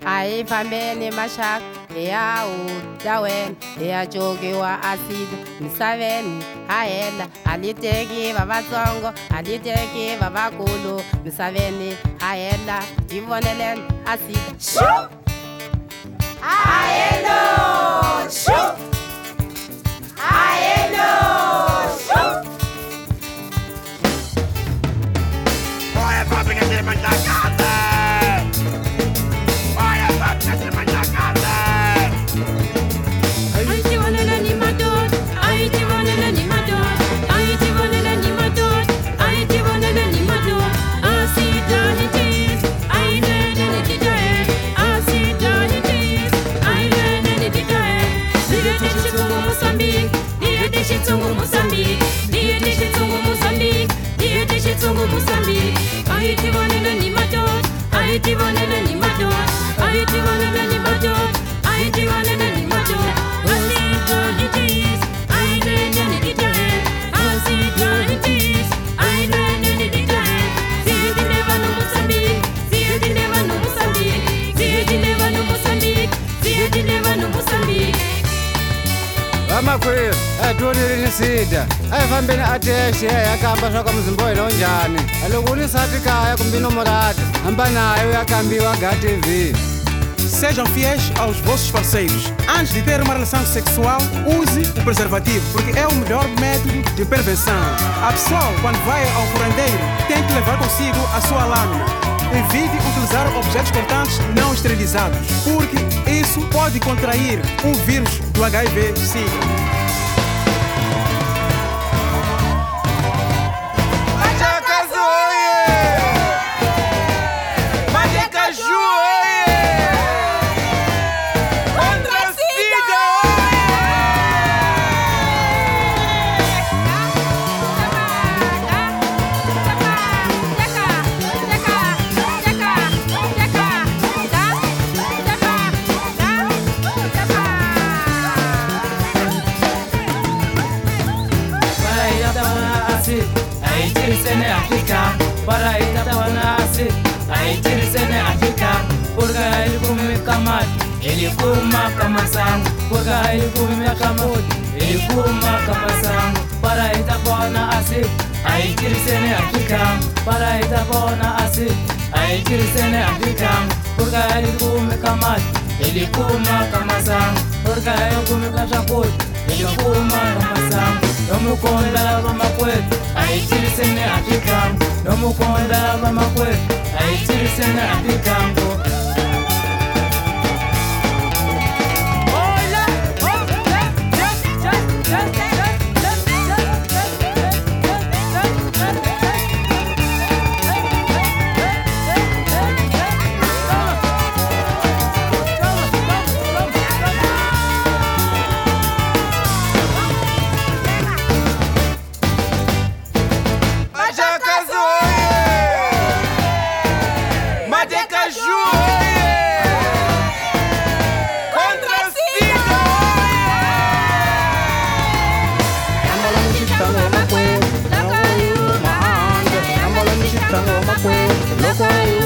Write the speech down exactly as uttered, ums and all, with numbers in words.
Aí famene machak, ea o dawen, ea jogi wa acid, misaveni, aela, aliteki vavatsongo, aliteki vavakulu, misaveni, aela, tivonelen acid. Shoo! Aelo! Shoo! Aelo! Shoo! Olha, fábrica de manjacada! Olha, fábrica de manjacada! Ai, te vanela animador, ai, te vanela animador, ai, te vanela animador, ai, te vanela animador. A cidade diz, ai, lene de Itaé, a cidade diz, ai, lene de Itaé. Dia de Chitungo, Moçambique, dia de Chitungo, Moçambique, dia de Chitungo, Moçambique, dia de Chitungo, Moçambique. Ai, te vanela animador, ai, te vanela animador, ai, te vanela animador, ai, te vanela animador. A cidade diz, ai, lene de Itaé, a cidade diz, ai, lene de Itaé. Dia de neva no Moçambique, dia de neva no Moçambique, dia de neva no Moçambique, dia de neva no Moçambique. Vamakhwiri atonirisida ayifambeni ateshe yakamba swa ka muzimbohela onjani loko u ni nsati kaya kumbe nomorata hamba nayo yakambiwa H T V. Sejam fiéis aos vossos parceiros. Antes de ter uma relação sexual, use o preservativo, porque é o melhor método de prevenção. A pessoa, quando vai ao curandeiro, tem que levar consigo a sua lâmina. Evite utilizar objetos cortantes não esterilizados, porque isso pode contrair um vírus do H I V SIDA. Sene Afrika, para ita tawana ase, ai tiri sene Afrika, purga ele come kamat, ele kuma kamasang, purga ele come kamut, ele kuma kamasang, para ita tawana ase, ai tiri sene Afrika, para ita tawana ase, ai tiri sene Afrika, purga ele come kamat, ele kuma kamasang, purga ele come kashakut, ele kuma kamasang, nomu konda vamakwet. Ai tiri sene Afrika, nomu konda vamakwet. Ai tiri sene Afrika. Loco,